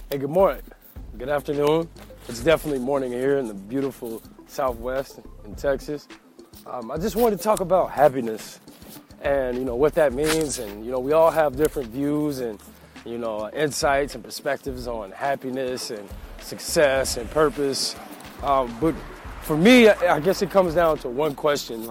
Hey, good morning. Good afternoon. It's definitely morning here in the beautiful Southwest in Texas. I just wanted to talk about happiness and, what that means. And, we all have different views and, insights and perspectives on happiness and success and purpose. But for me, I guess it comes down to one question.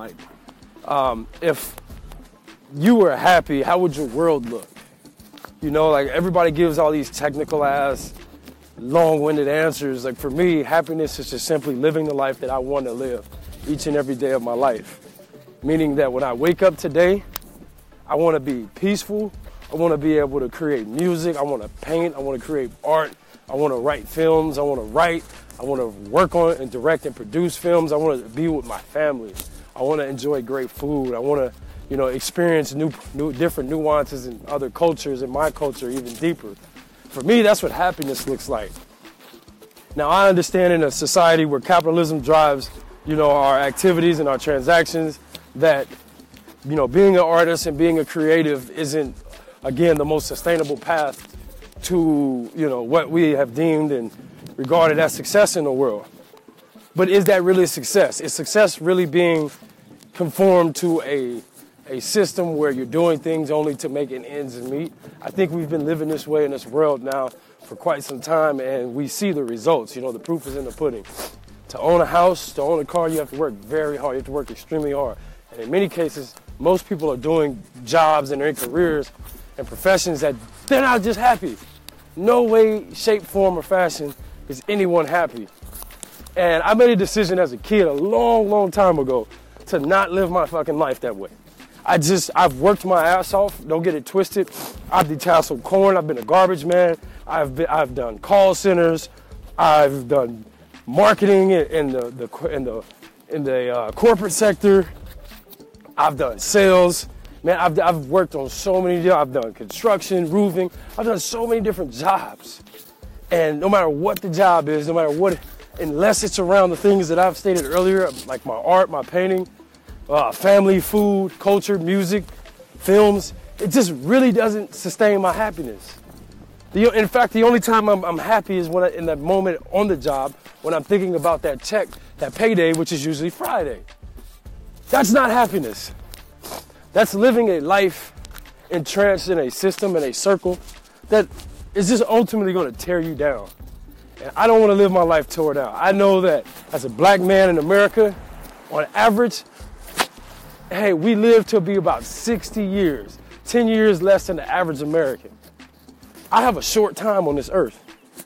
If you were happy, how would your world look? Everybody gives all these technical ass, long-winded answers. For me, happiness is just simply living the life that I want to live each and every day of my life. Meaning that when I wake up today, I want to be peaceful. I want to be able to create music. I want to paint. I want to create art. I want to write films. I want to write. I want to work on and direct and produce films. I want to be with my family. I want to enjoy great food. I want to experience new different nuances in other cultures and my culture even deeper. For me, that's what happiness looks like. Now, I understand in a society where capitalism drives, our activities and our transactions, that, being an artist and being a creative isn't, again, the most sustainable path to, what we have deemed and regarded as success in the world. But is that really success? Is success really being conformed to a system where you're doing things only to make ends meet? I think we've been living this way in this world now for quite some time, and we see the results. The proof is in the pudding. To own a house, to own a car, you have to work very hard. You have to work extremely hard. And in many cases, most people are doing jobs and their careers and professions that they're not just happy. No way, shape, form, or fashion is anyone happy. And I made a decision as a kid a long, long time ago to not live my fucking life that way. I've worked my ass off. Don't get it twisted. I've detasseled corn. I've been a garbage man. I've done call centers. I've done marketing in the corporate sector. I've done sales. Man, I've worked on so many jobs. I've done construction, roofing. I've done so many different jobs. And no matter what the job is, no matter what, unless it's around the things that I've stated earlier, like my art, my painting, family, food, culture, music, films, it just really doesn't sustain my happiness. In fact, the only time I'm happy is when in that moment on the job, when I'm thinking about that check, that payday, which is usually Friday. That's not happiness. That's living a life entrenched in a system and a circle that is just ultimately going to tear you down. And I don't want to live my life tore down. I know that as a black man in America, on average, hey, we live to be about 60 years, 10 years less than the average American. I have a short time on this earth.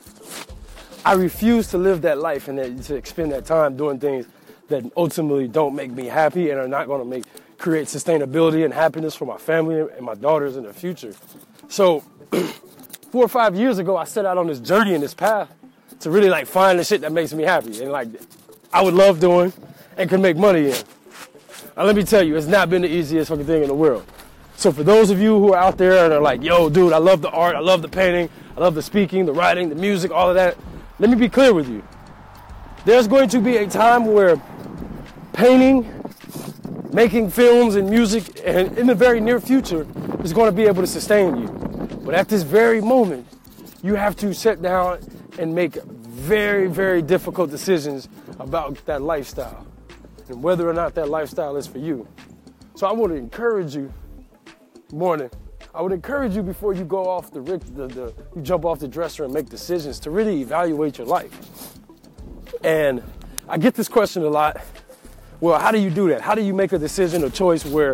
I refuse to live that life and to spend that time doing things that ultimately don't make me happy and are not going to create sustainability and happiness for my family and my daughters in the future. So 4 or 5 years ago, I set out on this journey and this path to really find the shit that makes me happy and I would love doing and could make money in. Now, let me tell you, it's not been the easiest fucking thing in the world. So for those of you who are out there and are like, yo, dude, I love the art, I love the painting, I love the speaking, the writing, the music, all of that, let me be clear with you. There's going to be a time where painting, making films and music, and in the very near future, is going to be able to sustain you. But at this very moment, you have to sit down and make very, very difficult decisions about that lifestyle and whether or not that lifestyle is for you. So I want to encourage you, I would encourage you before you go off you jump off the dresser and make decisions to really evaluate your life. And I get this question a lot. Well, how do you do that? How do you make a decision or choice where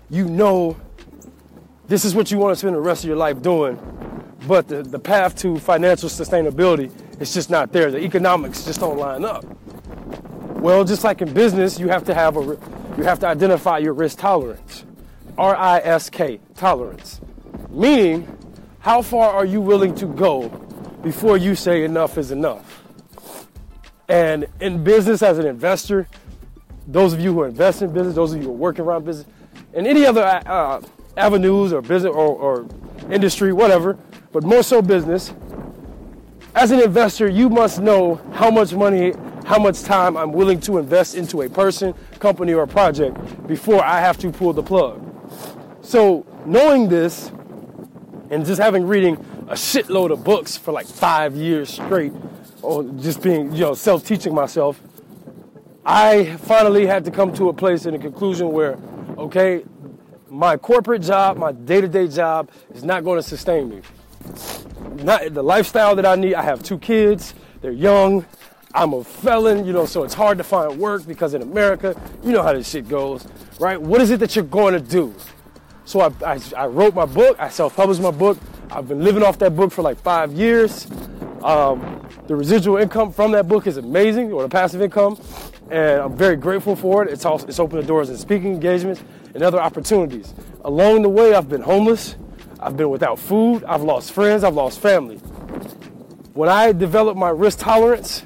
this is what you want to spend the rest of your life doing, but the path to financial sustainability is just not there. The economics just don't line up. Well, just like in business, you have to identify your risk tolerance. RISK, tolerance. Meaning, how far are you willing to go before you say enough is enough? And in business, as an investor, those of you who invest in business, those of you who are working around business, and any other avenues or business or industry, whatever, but more so business, as an investor, you must know how much money, how much time I'm willing to invest into a person, company, or project before I have to pull the plug. So knowing this, and just reading a shitload of books for like 5 years straight, on just being, self-teaching myself. I finally had to come to a place in a conclusion where, okay, my corporate job, my day-to-day job is not going to sustain me. Not the lifestyle that I need. I have 2 kids. They're young. I'm a felon, so it's hard to find work because in America, you know how this shit goes, right? What is it that you're going to do? So I wrote my book. I self-published my book. I've been living off that book for like 5 years. The residual income from that book is amazing, or the passive income, and I'm very grateful for it. It's opened the doors in speaking engagements and other opportunities. Along the way, I've been homeless. I've been without food. I've lost friends. I've lost family. When I developed my risk tolerance,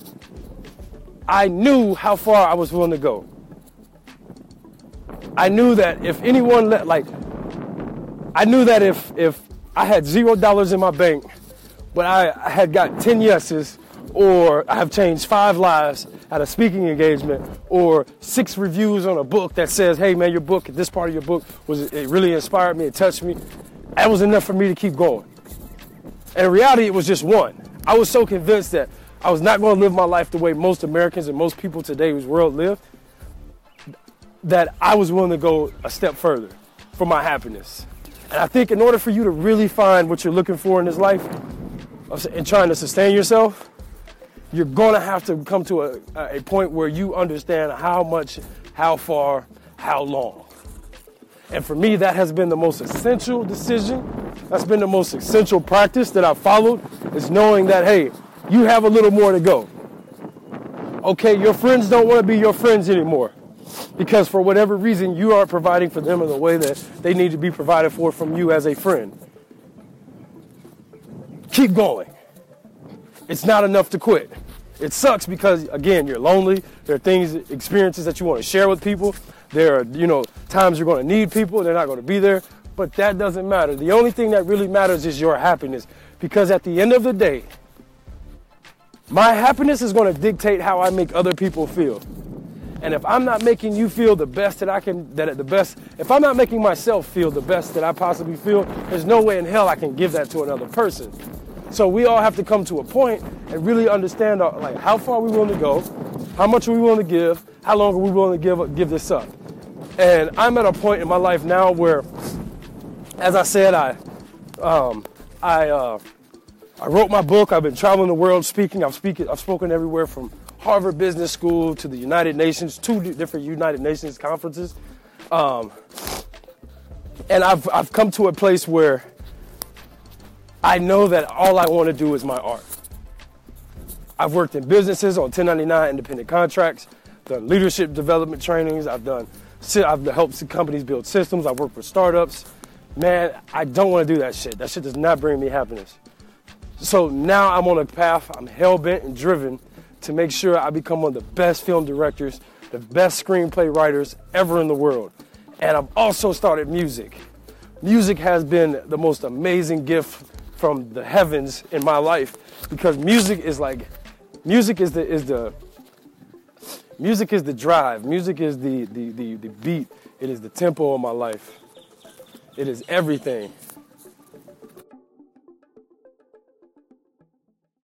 I knew how far I was willing to go. I knew that if anyone if I had $0 in my bank, but I had got 10 yeses, or I have changed 5 lives at a speaking engagement, or 6 reviews on a book that says, hey man, your book, this part of your book, it really inspired me, it touched me, that was enough for me to keep going. And in reality, it was just one. I was so convinced that I was not going to live my life the way most Americans and most people today's world live, that I was willing to go a step further for my happiness. And I think in order for you to really find what you're looking for in this life and trying to sustain yourself, you're going to have to come to a point where you understand how much, how far, how long. And for me, that has been the most essential decision. That's been the most essential practice that I've followed, is knowing that, hey, you have a little more to go. Okay, your friends don't want to be your friends anymore because for whatever reason, you aren't providing for them in the way that they need to be provided for from you as a friend. Keep going. It's not enough to quit. It sucks because, again, you're lonely. There are experiences that you want to share with people. There are, times you're going to need people and they're not going to be there. But that doesn't matter. The only thing that really matters is your happiness. Because at the end of the day, my happiness is going to dictate how I make other people feel. And if I'm not making you feel the best that I can, if I'm not making myself feel the best that I possibly feel, there's no way in hell I can give that to another person. So we all have to come to a point and really understand how far we're willing to go, how much are we willing to give, how long are we willing to give this up. And I'm at a point in my life now where, as I said, I wrote my book. I've been traveling the world speaking. I've spoken everywhere from Harvard Business School to the United Nations, 2 different United Nations conferences. And I've come to a place where I know that all I want to do is my art. I've worked in businesses on 1099 independent contracts, done leadership development trainings. I've helped companies build systems. I've worked with startups. Man, I don't want to do that shit. That shit does not bring me happiness. So now I'm on a path. I'm hell-bent and driven to make sure I become one of the best film directors, the best screenplay writers ever in the world. And I've also started music. Music has been the most amazing gift from the heavens in my life, because music is the drive. Music is the beat. It is the tempo of my life. It is everything.